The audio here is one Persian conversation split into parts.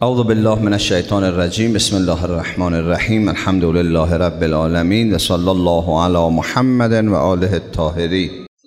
اعوذ بالله من الشیطان الرجیم. بسم الله الرحمن الرحیم. الحمد لله رب العالمین و صلی الله علی محمد و آله الطاهرین.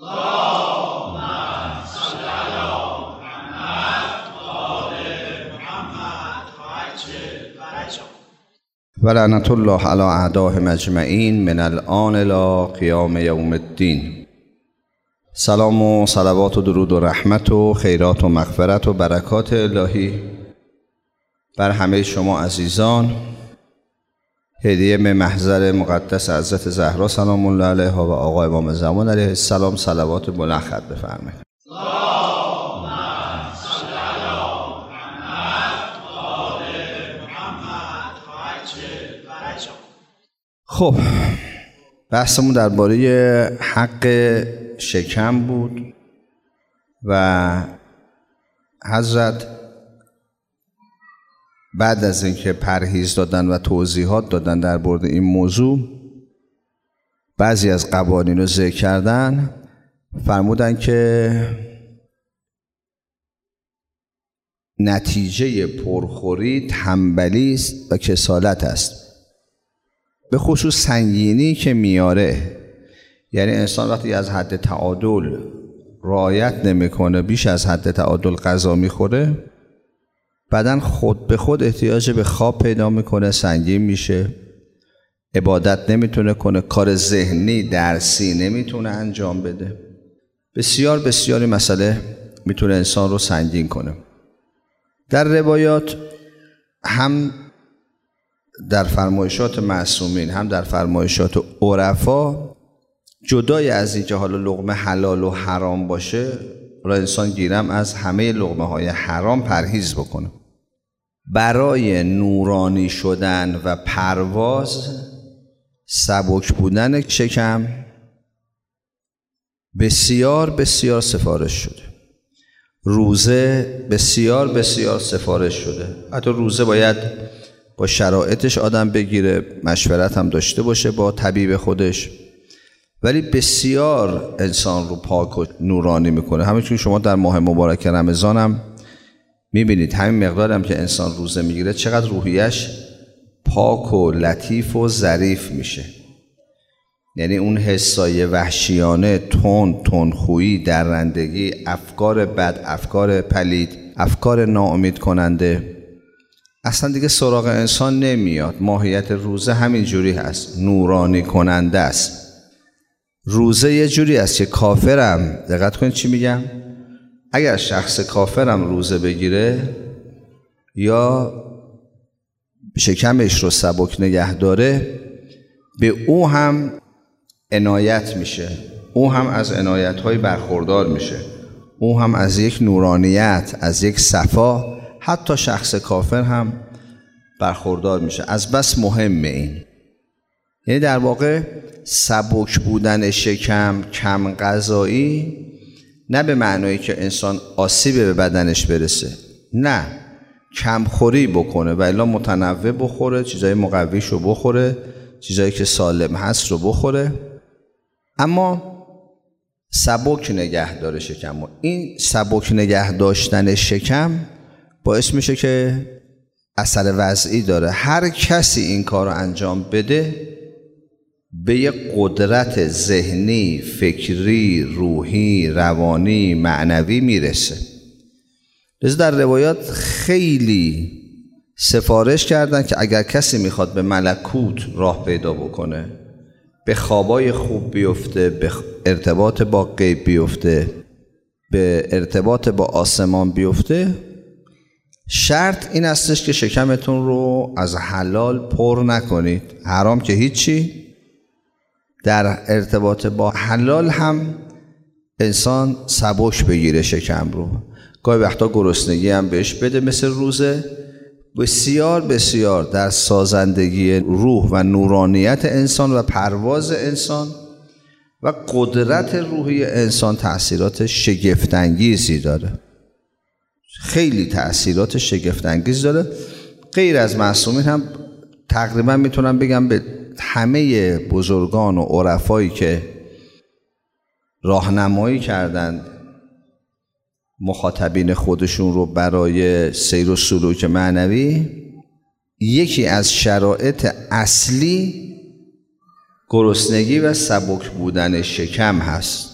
و لعنت الله علی اعدائهم اجمعین من الآن الی قیام یوم الدین. سلام و صلوات و درود و رحمت و خیرات و مغفرت و برکات الهی بر همه شما عزیزان. هدیه به محضر مقدس حضرت زهرا سلام الله علیها و آقا امام زمان علیه السلام صلوات بلند خط بفرمایید. خب بحثمون درباره حق شکم بود و حضرت بعد از اینکه پرهیز دادن و توضیحات دادن در مورد این موضوع، بعضی از قوانین رو ذکر کردن، فرمودن که نتیجه پرخوری تنبلی است و کسالت است، به خصوص سنگینی که میاره. یعنی انسان وقتی از حد تعادل رعایت نمیکنه، بیش از حد تعادل غذا میخوره، بدن خود به خود احتیاج به خواب پیدا میکنه، سنگین میشه، عبادت نمیتونه کنه، کار ذهنی درسی نمیتونه انجام بده. بسیار بسیاری مسئله میتونه انسان رو سنگین کنه. در روایات هم در فرمایشات معصومین هم در فرمایشات عرفا، جدای از اینکه حالا لقمه حلال و حرام باشه، را انسان گیرم از همه لقمه های حرام پرهیز بکنه. برای نورانی شدن و پرواز، سبک بودن شکم بسیار بسیار سفارش شده. روزه بسیار بسیار سفارش شده. حتی روزه باید با شرایطش آدم بگیره، مشورت هم داشته باشه با طبیب خودش، ولی بسیار انسان رو پاک و نورانی میکنه. همینطور شما در ماه مبارک رمضان هم میبینید، همین مقدار هم که انسان روزه میگیره چقدر روحیش پاک و لطیف و ظریف میشه. یعنی اون حسای وحشیانه، تندخویی، درندگی، افکار بد، افکار پلید، افکار ناامید کننده اصلا دیگه سراغ انسان نمیاد. ماهیت روزه همین جوری هست، نورانی کننده است. روزه یه جوری است که کافرم، دقت کنید چی میگم، اگر شخص کافرم روزه بگیره یا شکمش رو سبک نگه داره، به او هم عنایت میشه، او هم از عنایت‌های برخوردار میشه، او هم از یک نورانیت، از یک صفا، حتی شخص کافر هم برخوردار میشه. از بس مهمه این. یعنی در واقع سبک بودن شکم، کم غذایی، نه به معنایی که انسان آسیب به بدنش برسه، نه، کم خوری بکنه و الا متنوع بخوره، چیزای مقویش رو بخوره، چیزایی که سالم هست رو بخوره، اما سبک نگه داره شکم. و این سبک نگه داشتن شکم باعث میشه که اثر وضعی داره. هر کسی این کار رو انجام بده به یک قدرت ذهنی، فکری، روحی، روانی، معنوی میرسه. لذا در روایات خیلی سفارش کردن که اگر کسی میخواد به ملکوت راه پیدا بکنه، به خوابای خوب بیفته، به ارتباط با غیب بیفته، به ارتباط با آسمان بیفته، شرط این استش که شکمتون رو از حلال پر نکنید. حرام که هیچی. در ارتباط با حلال هم انسان سبک بگیره شکم رو. گاهی وقتا گرسنگی هم بهش بده مثل روزه. بسیار بسیار در سازندگی روح و نورانیت انسان و پرواز انسان و قدرت روحی انسان تأثیرات شگفت‌انگیزی داره. خیلی تأثیرات شگفت‌انگیز داره. غیر از معصومین هم تقریبا میتونم بگم به همه بزرگان و عرفایی که راهنمایی کردند مخاطبین خودشون رو برای سیر و سلوک معنوی، یکی از شرایط اصلی گرسنگی و سبک بودن شکم هست.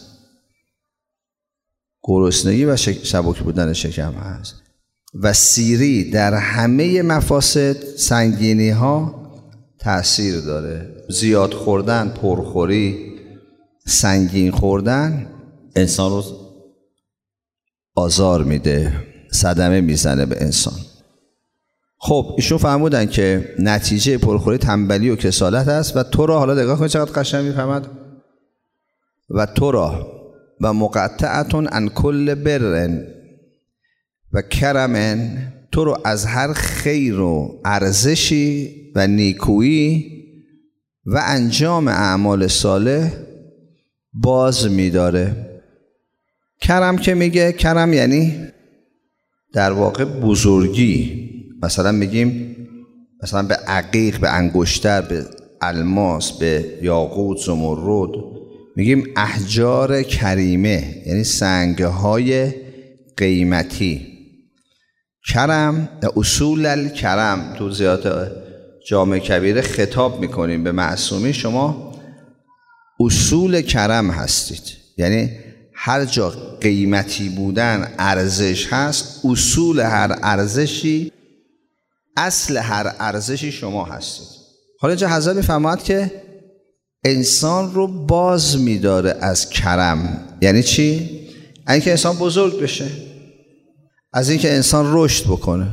گرسنگی و سبک بودن شکم هست و سیری در همه مفاسد سنگینی ها تأثیر داره. زیاد خوردن، پرخوری، سنگین خوردن انسان رو آزار میده، صدمه میزنه به انسان. خب ایشون فرمودن که نتیجه پرخوری تنبلی و کسالت است و تو را، حالا نگاه کنید چقدر قشنگ میفهمد، و تو را و مقطعتون عن کل بر و کرم، تو رو از هر خیر و ارزشی و نیکویی و انجام اعمال صالح باز می‌داره. کرم که میگه، کرم یعنی در واقع بزرگی. مثلا میگیم مثلا به عقیق، به انگشتر، به الماس، به یاقوت، زمرد میگیم احجار کریمه، یعنی سنگ‌های قیمتی. کرم، اصول الکرم، تو زیارت جامع کبیره خطاب میکنیم به معصومی، شما اصول کرم هستید. یعنی هر جا قیمتی بودن ارزش هست، اصول هر ارزشی، اصل هر ارزشی شما هستید. حالا اینجا حضرت میفرماید که انسان رو باز میداره از کرم. یعنی چی؟ اینکه انسان بزرگ بشه، از اینکه انسان رشد بکنه.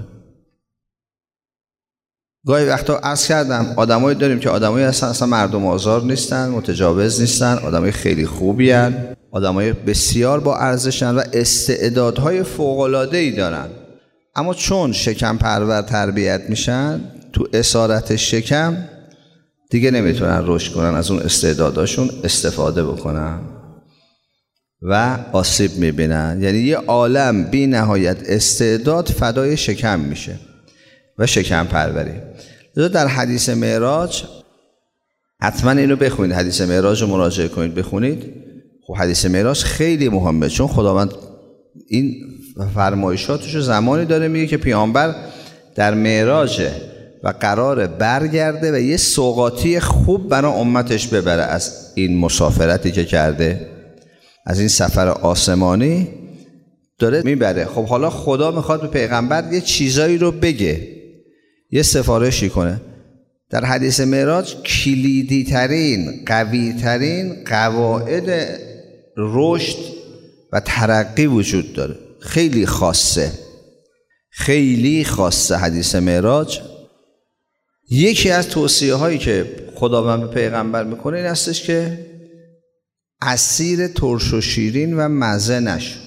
گاهی وقتا عرض کردم آدمایی داریم که آدمایی اصلا مردم آزار نیستن، متجاوز نیستن، آدمای خیلی خوبی هستن، آدمای بسیار با ارزشن و استعدادهای فوق‌العاده‌ای دارن، اما چون شکم پرور تربیت میشن تو اسارت شکم دیگه نمیتونن رشد کنن، از اون استعداداشون استفاده بکنن و آسیب میبینن. یعنی یه عالم بی نهایت استعداد فدای شکم میشه و شکم پروری. در حدیث معراج حتما اینو بخونید، حدیث معراج رو مراجعه کنید بخونید. خب حدیث معراج خیلی مهمه، چون خداوند این فرمایشاتشو زمانی داره میگه که پیامبر در معراجه و قراره برگرده و یه سوغاتی خوب برای امتش ببره از این مسافرتی که کرده، از این سفر آسمانی داره میبره. خب حالا خدا میخواد به پیغمبر یه چیزایی رو بگه، یه سفارشی کنه. در حدیث معراج کلیدی ترین، قوی ترین قواعد رشد و ترقی وجود داره. خیلی خاصه، خیلی خاصه حدیث معراج. یکی از توصیه هایی که خداوند به پیغمبر میکنه این هستش که اسیر ترش و شیرین و مزه نشو،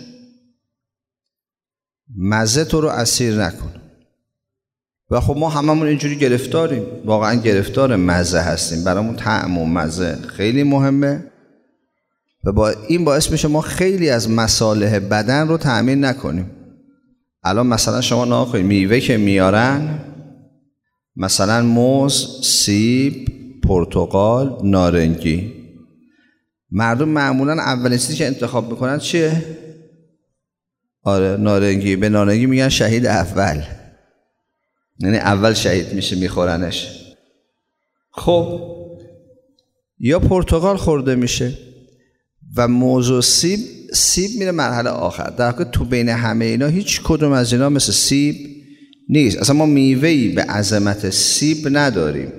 مزه تو رو اسیر نکن. و خب ما هممون اینجوری گرفتاریم، واقعا گرفتار مزه هستیم، برامون طعم و مزه خیلی مهمه و با این باعث میشه ما خیلی از مصالح بدن رو تأمین نکنیم. الان مثلا شما نگاه کنید، میوه که میارن مثلا موز، سیب، پرتقال، نارنگی، مردم معمولا اولین چیزی که انتخاب میکنن چیه؟ آره نارنگی. به نارنگی میگن شهید اول، یعنی اول شهید میشه میخورنش. خب یا پرتقال خورده میشه و موز و سیب میره مرحله آخر. در واقع تو بین همه اینا هیچ کدوم از اینا مثل سیب نیست. اصلا ما میوهی به عظمت سیب نداریم،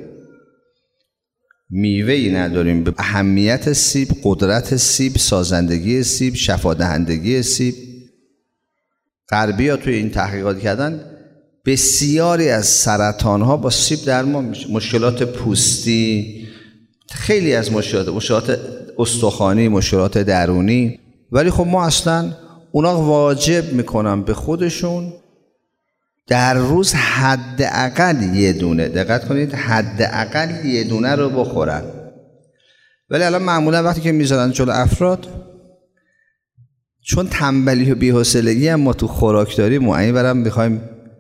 میوهی نداریم به اهمیت سیب، قدرت سیب، سازندگی سیب، شفادهندگی سیب. غربی‌ها توی این تحقیقات کردن بسیاری از سرطان‌ها با سیب درمان میشه، مشکلات پوستی، خیلی از مشکلات استخوانی، مشکلات درونی. ولی خب ما اصلا اونا واجب میکنن به خودشون در روز حداقل یه دونه، دقت کنید، حداقل یه دونه رو بخورن. ولی الان معمولا وقتی که میذارن جلو افراد، چون تنبلی و بی‌حوصلگی هم ما تو خوراک داریم و این برام میخوایم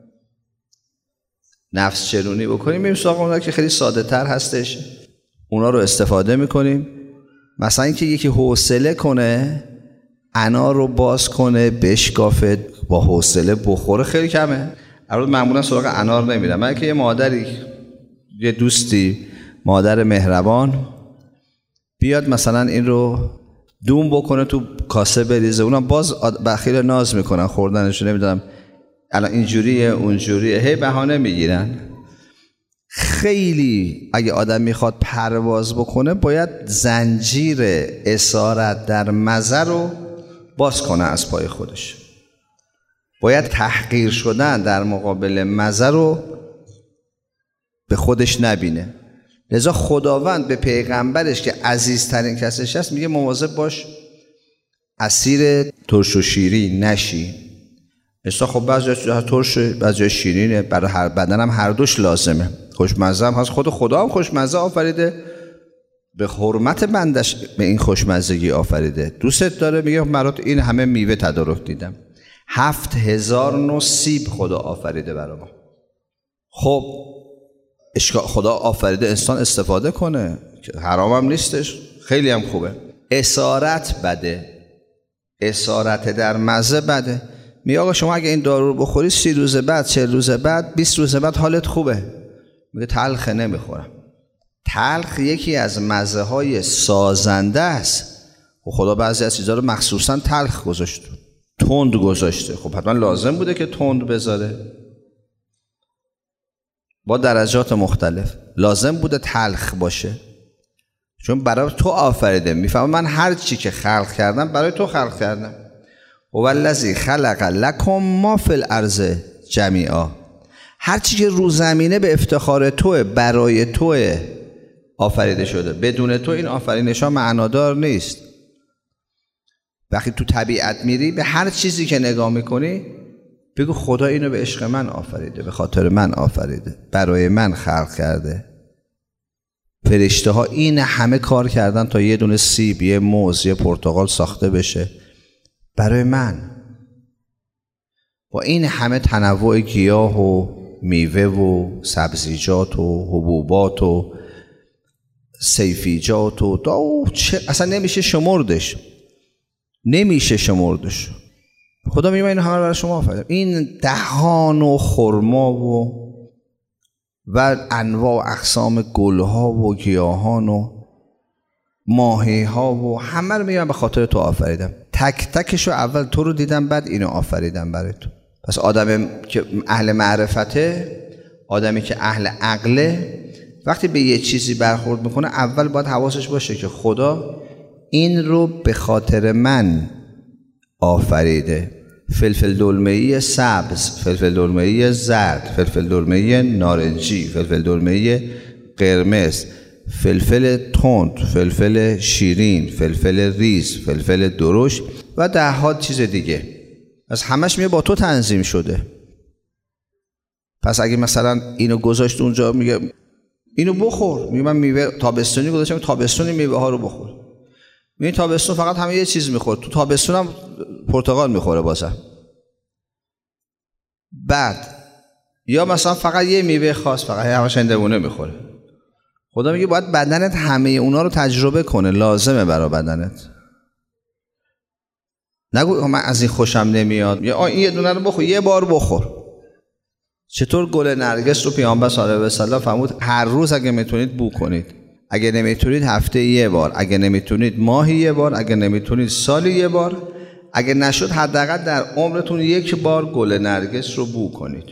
نفس چرونی بکنیم، میریم سراغ اونا که خیلی ساده تر هستش، اونا رو استفاده میکنیم. مثلا اینکه یکی حوصله کنه انار رو باز کنه، بشکافه، با حوصله بخوره خیلی کمه. البته معمولا سراغ انار نمیرم. من که یه مادری، یه دوستی مادر مهربان بیاد مثلا این رو دوم بکنه تو کاسه بریزه، اونم باز بخیل ناز میکنن خوردنشو، نمیدونم الان اینجوریه اونجوریه، هی بهانه میگیرن. خیلی اگه آدم میخواد پرواز بکنه باید زنجیر اسارت در مزه رو باز کنه از پای خودش. باید تحقیر شدن در مقابل مزه رو به خودش نبینه. لذا خداوند به پیغمبرش که عزیزترین کسش هست میگه مواظب باش اسیر ترش و شیرین نشی. اصلا خب بعضی ترش بعضی شیرینه، برای هر بدن هم هر دوش لازمه. خوشمزه هم هست، خود خدا هم خوشمزه آفریده، به حرمت بندش به این خوشمزگی آفریده. دوستت داره، میگه مرات این همه میوه تدارک دیدم، 7000 نوع سیب خدا آفریده برای ما. خب خدا آفریده انسان استفاده کنه، حرام هم نیستش، خیلی هم خوبه. اسارت بده، اسارت در مزه بده. میگه آقا شما اگه این دارو رو بخوری 30 روز بعد، 40 روز بعد، 20 روز بعد حالت خوبه. میگه تلخه نمیخورم. تلخ یکی از مزه های سازنده است. و خدا بعضی از چیزا رو مخصوصا تلخ گذاشته، تند گذاشته. خب حتما لازم بوده که تند بذاره، با درجات مختلف لازم بوده تلخ باشه، چون برای تو آفریده. میفهم من هر چی که خلق کردم برای تو خلق کردم. و الذی خلق لکم ما فی الارض جمیعا. هر چی که رو زمینه به افتخار توه، برای توه آفریده شده. بدون تو این آفرینش ها معنادار نیست. وقتی تو طبیعت میری به هر چیزی که نگاه میکنی بگو خدا اینو به عشق من آفریده، به خاطر من آفریده، برای من خلق کرده. فرشته ها این همه کار کردن تا یه دونه سیب، یه موز، یه پرتقال ساخته بشه برای من. با این همه تنوع گیاه و میوه و سبزیجات و حبوبات و سیفیجات و اصلا نمیشه شمردش، نمیشه شمردش. خدا میگه این همه رو برای شما آفریدم. این دهان و خرما و انواع و اقسام گلها و گیاهان و ماهی‌ها و همه رو میگم به خاطر تو آفریدم. تک تکشو اول تو رو دیدم، بعد اینو آفریدم برای تو. پس آدمی که اهل معرفته، آدمی که اهل عقله، وقتی به یه چیزی برخورد میکنه اول باید حواسش باشه که خدا این رو به خاطر من آفریده. فلفل دلمه‌ای سبز، فلفل دلمه‌ای زرد، فلفل دلمه‌ای نارنجی، فلفل دلمه‌ای قرمز، فلفل تند، فلفل شیرین، فلفل ریز، فلفل درشت و ده‌ها چیز دیگه. از همش میگه با تو تنظیم شده. پس اگه مثلا اینو گذاشت اونجا، میگه اینو بخور، میگه من میوه تابستونی گذاشتم، تابستونی میوه ها رو بخور. میگه تابستون فقط همه یه چیز میخوره، تو تابستون هم پرتقال میخوره بازم. بعد یا مثلا فقط یه میوه خاص، فقط همش هندوانه میخوره. خدا میگه باید بدنت همه اونا رو تجربه کنه، لازمه برای بدنت. نگو من از این خوشم نمیاد، یا این یه دونه رو بخور، یه بار بخور. چطور گل نرگس رو پیامبر صلی الله علیه و سلم فرمود هر روز اگه میتونید بو کنید، اگه نمیتونید هفته یه بار، اگه نمیتونید ماهی یه بار، اگه نمیتونید سالی یه بار، اگه نشد حداقل در عمرتون یک بار گل نرگس رو بو کنید.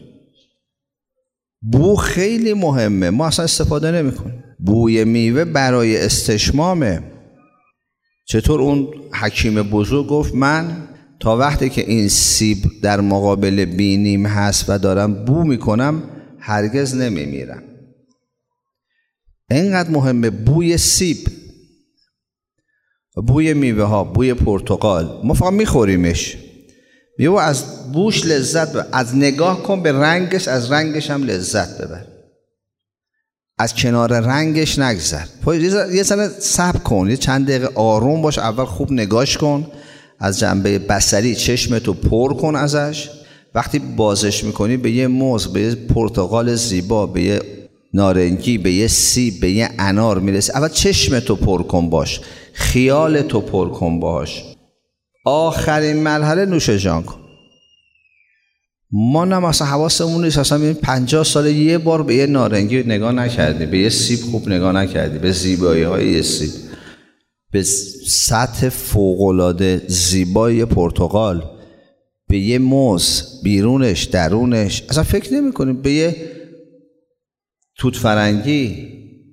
بو خیلی مهمه، ما اصلا استفاده نمیکنیم. بوی میوه برای استشمامه. چطور اون حکیم بزرگ گفت من تا وقتی که این سیب در مقابل بینیم هست و دارم بو میکنم هرگز نمیمیرم. اینقدر مهمه بوی سیب، بوی میوه ها، بوی پرتقال. ما فقط میخوریمش، میگه از بوش لذت ببر، از نگاه کن به رنگش، از رنگش هم لذت ببر، از کنار رنگش نگذر. یه ذره صبر کن، یه چند دقیقه آروم باش، اول خوب نگاش کن، از جنبه بصری چشمتو پر کن ازش. وقتی بازش میکنی به یه موز، به یه پرتقال زیبا، به یه نارنجی، به یه سیب، به یه انار میرسی، اول چشمتو پر کن باش، خیالتو پر کن باش. آخرین مرحله نوش جان کن. ما نه مثلا حواسمون نیست، اصلا 50 سال یه بار به یه نارنگی نگاه نکردی، به یه سیب خوب نگاه نکردی، به زیبایی‌های یه سیب، به سطح فوق‌العاده زیبای پرتقال، به یه موز بیرونش درونش اصلا فکر نمی‌کنیم، به یه توت فرنگی.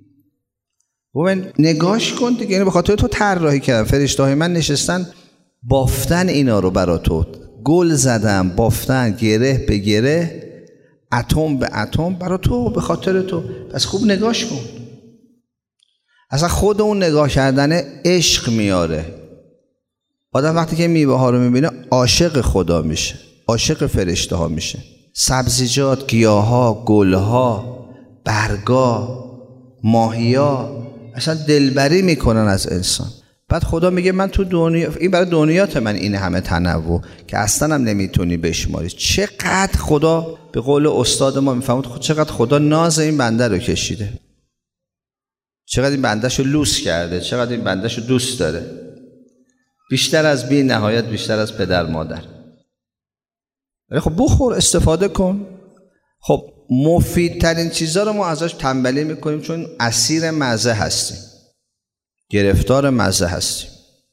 نگاش کن دیگه، یعنی به خاطر تو طراحی کردم، فرشته‌های من نشستن بافتن اینا رو برا تو، گل زدم، بافتن گره به گره، اتم به اتم برا تو، به خاطر تو. پس خوب نگاش کن. اصلا خود اون نگاه کردن عشق میاره. آدم وقتی که میوه ها رو میبینه عاشق خدا میشه، عاشق فرشته ها میشه. سبزیجات، گیاه ها، گل ها، برگا، ماهیا اصلا دلبری میکنن از انسان. بعد خدا میگه من تو دنیا، این برای دنیات من این همه تنوع که اصلا هم نمیتونی بشماری. چقدر خدا به قول استاد ما میفهمد، چقدر خدا ناز این بنده رو کشیده، چقدر این بندهشو لوس کرده، چقدر این بندهشو دوست داره، بیشتر از بی نهایت، بیشتر از پدر مادر. ولی خب بخور، استفاده کن. خب مفیدترین چیزا رو ما ازش تنبلی میکنیم، چون اسیر مزه هستیم، گرفتار مزه هستیم.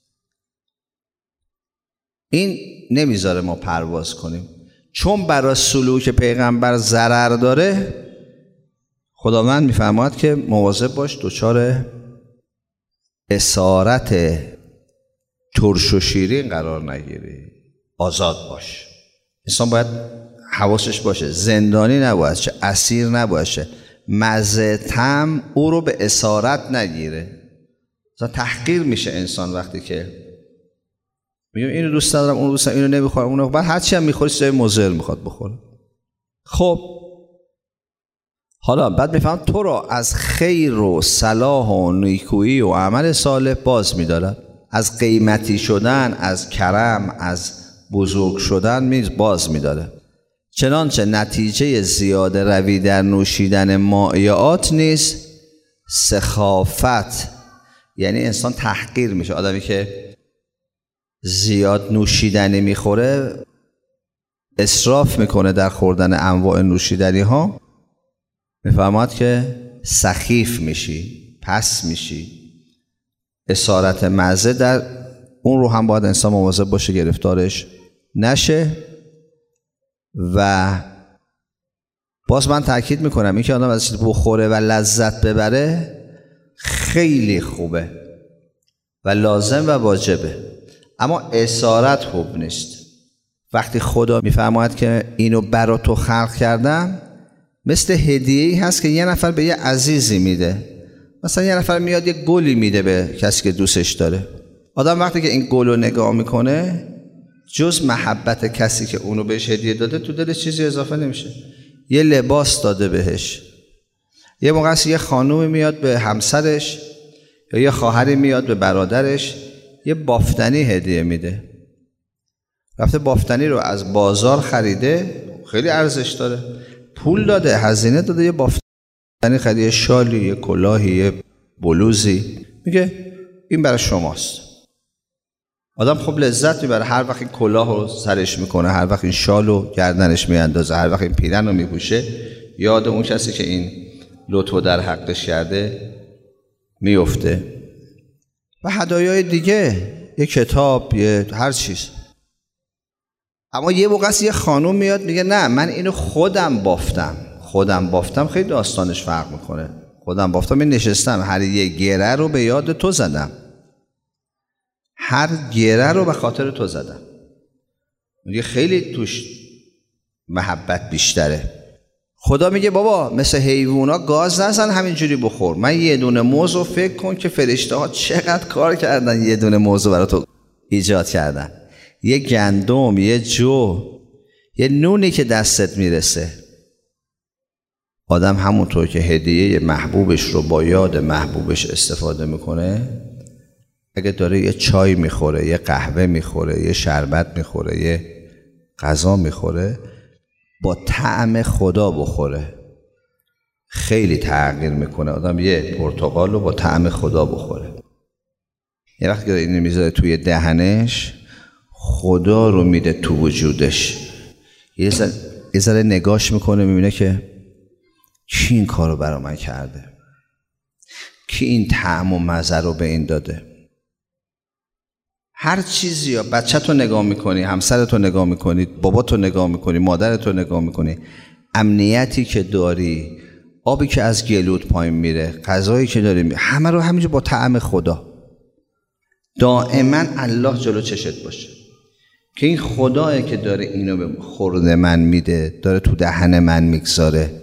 این نمیذاره ما پرواز کنیم، چون برای سلوک پیغمبر ضرر داره. خداوند میفرماید که مواظب باش دچار اسارت ترش و شیرین قرار نگیری، آزاد باش. انسان باید حواسش باشه زندانی نباشه، اسیر نباشه، مزه طعم او رو به اسارت نگیره. مثلا تحقیر میشه انسان وقتی که میگم اینو دوست دارم، اون دوست دارم، اینو نمیخورم، اونو، بعد هرچی هم میخوری چیزای مضر میخواد بخوره. خب حالا بعد میفهم تو رو از خیر و صلاح و نیکویی و عمل صالح باز میدارد، از قیمتی شدن، از کرم، از بزرگ شدن باز میداره. چنانچه نتیجه زیاده روی در نوشیدن مایعات نیست سخافت، یعنی انسان تحقیر میشه. آدمی که زیاد نوشیدنی میخوره، اسراف میکنه در خوردن انواع نوشیدنی ها، میفهمد که سخیف میشی، پس میشی. اسارت مزه در اون رو هم باید انسان مواظب باشه گرفتارش نشه. و باز من تاکید میکنم این که آدم ازش بخوره و لذت ببره خیلی خوبه و لازم و واجبه، اما اسارت خوب نیست. وقتی خدا میفرماید که اینو برا تو خلق کردم، مثل هدیه‌ای هست که یه نفر به یه عزیزی میده. مثلا یه نفر میاد یه گلی میده به کسی که دوستش داره. آدم وقتی که این گل رو نگاه میکنه، جز محبت کسی که اونو بهش هدیه داده تو دلش چیزی اضافه نمیشه. یه لباس داده بهش، یه موقع یه خانومی میاد به همسرش یا یه خواهری میاد به برادرش یه بافتنی هدیه میده. رفته بافتنی رو از بازار خریده، خیلی ارزش داره، پول داده، هزینه داده، یه بافتنی خریده، یه شالی، یه کلاهی، یه بلوزی، میگه این برای شماست. آدم خب لذت میبره هر وقت این کلاه رو سرش میکنه، هر وقت این شال رو گردنش میاندازه، هر وقت این پیرن رو میپوشه، یاد اون کسی که این لطفو در حقش کرده میفته. و هدایای دیگه، یه کتاب، یه هر چیز. اما یه موقع یه خانوم میاد میگه نه من اینو خودم بافتم، خیلی داستانش فرق میکنه. خودم بافتم، این نشستم هر یه گره رو به یاد تو زدم، هر گره رو به خاطر تو زدم. میگه خیلی توش محبت بیشتره. خدا میگه بابا مثل حیوونا گاز نزن، همینجوری بخور. من یه دونه موز رو فکر کن که فرشته ها چقدر کار کردن، یه دونه موز رو برای تو ایجاد کردن. یه گندم، یه جو، یه نونی که دستت میرسه. آدم همونطور که هدیه محبوبش رو با یاد محبوبش استفاده میکنه، اگه داره یه چای میخوره، یه قهوه میخوره، یه شربت میخوره، یه غذا میخوره، با طعم خدا بخوره. خیلی تغییر میکنه. آدم یه پرتقال رو با طعم خدا بخوره. یه وقتی که اینو میذاره توی دهنش، خدا رو میده تو وجودش. یه ذره نگاش میکنه، میبینه که کی این کار رو برا من کرده، کی این طعم و مزه رو به این داده. هر چیزی، یا بچه تو نگاه میکنی، همسر تو نگاه میکنی، بابا تو نگاه میکنی، مادر تو نگاه میکنی، امنیتی که داری، آبی که از گلوت پایین میره، غذایی که داری، همه رو همینجا با طعم خدا. دائما الله جلو چشت باشه که این خدایی که داره اینو به خورد من میده، داره تو دهن من میگذاره.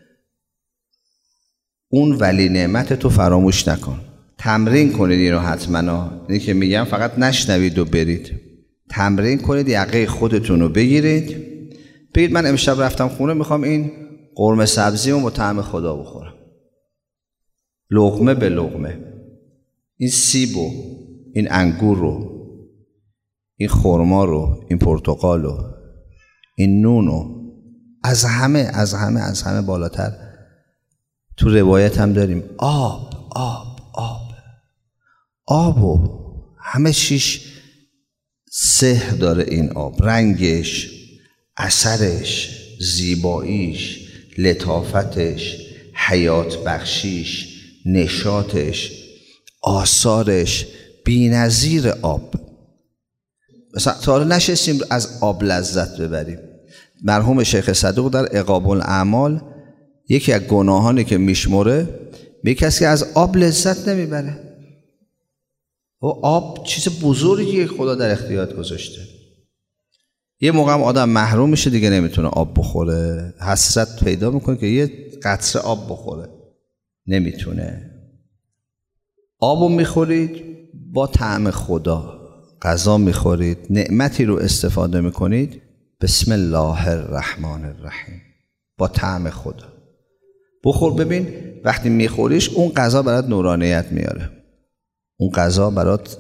اون ولی نعمت تو فراموش نکن. تمرین کنید اینو حتما. اینی که میگم فقط نشنوید و برید. تمرین کنید، یقه خودتون رو بگیرید، بگید من امشب رفتم خونه میخوام این قرمه سبزیمو با طعم خدا بخورم، لقمه به لقمه. این سیبو، این انگور رو، این خرما رو، این پرتقال رو، این نونو، از همه بالاتر تو روایت هم داریم آبو همه چیش سحر داره. این آب، رنگش، اثرش، زیباییش، لطافتش، حیات بخشیش، نشاطش، آثارش بی‌نظیر آب. مثلا تا حالا نشستیم از آب لذت ببریم. مرحوم شیخ صدوق در عقاب الاعمال یکی از گناهانی که میشمره، میگه کسی که از آب لذت نمیبره. و آب چیز بزرگیه خدا در اختیارت گذاشته. یه موقع هم آدم محروم میشه دیگه، نمیتونه آب بخوره، حسرت پیدا میکنه که یه قطره آب بخوره، نمیتونه. آبو میخورید با طعم خدا، غذا میخورید، نعمتی رو استفاده میکنید، بسم الله الرحمن الرحیم، با طعم خدا بخور. ببین وقتی میخوریش اون غذا برات نورانیت میاره، اون غذا برات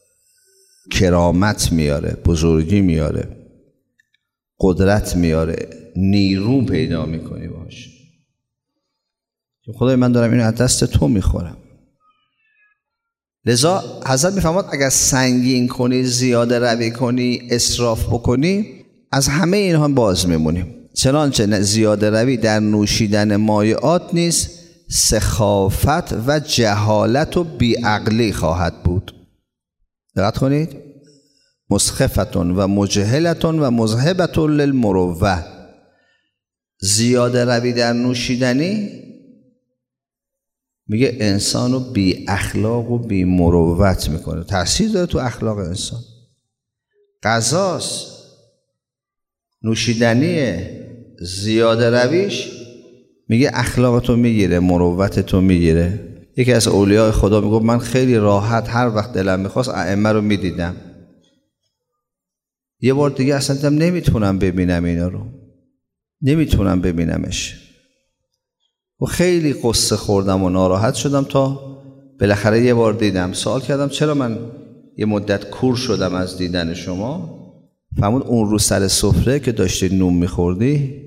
کرامت میاره، بزرگی میاره، قدرت میاره، نیرو پیدا میکنی باش. خدای من دارم اینو از دست تو میخورم. لذا حضرت میفرماد اگر سنگین کنی، زیاده روی کنی، اسراف بکنی، از همه اینها باز میمونیم. چنانچه زیاده روی در نوشیدن مایعات نیست، سخافت و جهالت و بیعقلی خواهد بود. دقت کنید، مسخفتون و مجهلتون و مذهبتون للمروه. زیاده روی در نوشیدنی میگه انسانو بی اخلاق و بی مروت میکنه، تأثیر داره تو اخلاق انسان. غذاست، نوشیدنیه، زیاده رویش میگه اخلاقتو میگیره، مروتتو میگیره. یکی از اولیاء خدا میگه من خیلی راحت هر وقت دلم میخواست ائمه رو میدیدم، یه بار دیگه اصلا دیدم نمیتونم ببینم اینا رو، نمیتونم ببینمش. و خیلی قصه خوردم و ناراحت شدم تا بالاخره یه بار دیدم. سوال کردم چرا من یه مدت کور شدم از دیدن شما؟ فرمود اون رو سر سفره که داشتی نون میخوردی،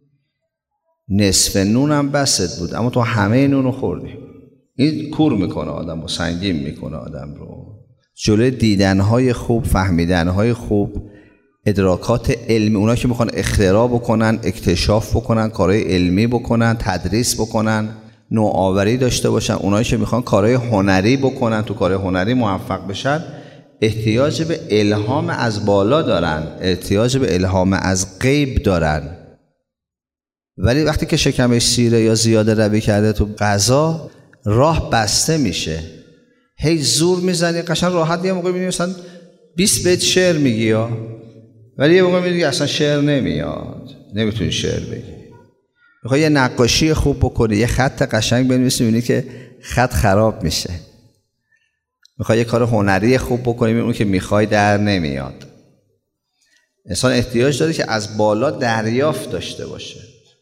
نصف نونم بست بود اما تو همه نونو خوردی. این کور میکنه آدم رو، سنگین میکنه آدم رو. جلوی دیدنهای خوب، فهمیدنهای خوب، ادراکات علمی، اونا که میخوان اختراع بکنن، اکتشاف بکنن، کارهای علمی بکنن، تدریس بکنن، نوآوری داشته باشن، اونایی که میخوان کارهای هنری بکنن، تو کارهای هنری موفق بشن، احتیاج به الهام از بالا دارن، احتیاج به الهام از غیب دارن. ولی وقتی که شکمش سیره یا زیاده روی کرده تو غذا، راه بسته میشه. هی زور میزنی قشنگ راحت، یه موقع میبینی مثلا 20 بیت شعر میگی یا، ولی یه موقع میگی اصلا شعر نمیاد، نمیتونی شعر بگی. میخوای یه نقاشی خوب بکنی، یه خط قشنگ بنویسی، میبینی که خط خراب میشه. میخوای یه کار هنری خوب بکنی، میبینی که میخوای در نمیاد. انسان احتیاج داره که از بالا دریافت داشته باشه،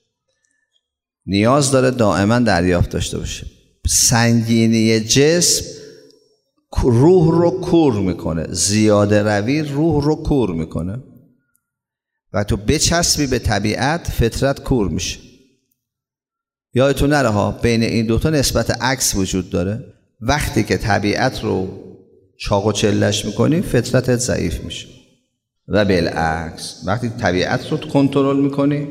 نیاز داره دائما دریافت داشته باشه. سنگینی جسم روح رو کور میکنه، زیاده روی روح رو کور میکنه. و تو بچسبی به طبیعت، فطرت کور میشه. یادتون نره ها، بین این دوتا نسبت عکس وجود داره. وقتی که طبیعت رو چاق و چلش میکنی، فطرتت ضعیف میشه. و بالعکس وقتی طبیعت رو کنترل میکنی،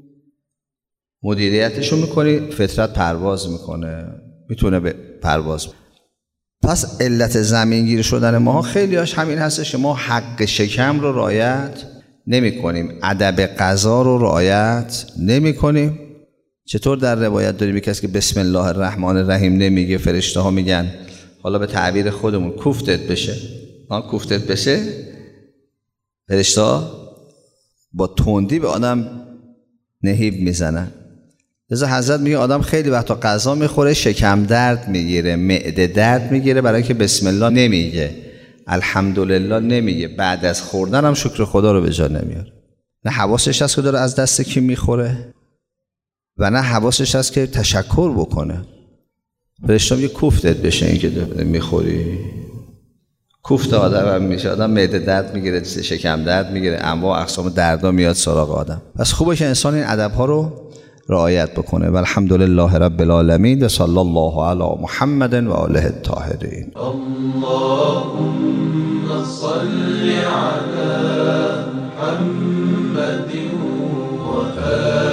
مدیریتش رو میکنی، فطرت پرواز میکنه، میتونه به پرواز. پس علت زمینگیر شدن ما خیلی هاش همین هستش که ما حق شکم رو رعایت نمی کنیم، ادب غذا رو رعایت نمی کنیم. چطور در روایت داریم کسی که بسم الله الرحمن الرحیم نمیگه، فرشته ها میگن حالا به تعبیر خودمون کوفتت بشه، کوفتت بشه، فرشته ها با تندی به آدم نهیب میزنن. لذا حضرت میگه آدم خیلی وقتا غذا میخوره شکم درد میگیره، معده درد میگیره، برای که بسم الله نمیگه، الحمدلله نمیگه، بعد از خوردن هم شکر خدا رو به جا نمیاره. نه حواسش هست که داره از دست کی میخوره و نه حواسش هست که تشکر بکنه. فرشته میگه کوفتت بشه این که میخوری. کوفت آدم هم میشه، آدم معده درد میگیره، شکم درد میگیره، انواع اقسام دردا میاد سراغ آدم. پس خوبه که انسان این ادب‌ها رو رعایت بکنه. و الحمدلله رب العالمین و صلی الله علی محمد و آله الطاهرین. اللهم صل علی محمد و آله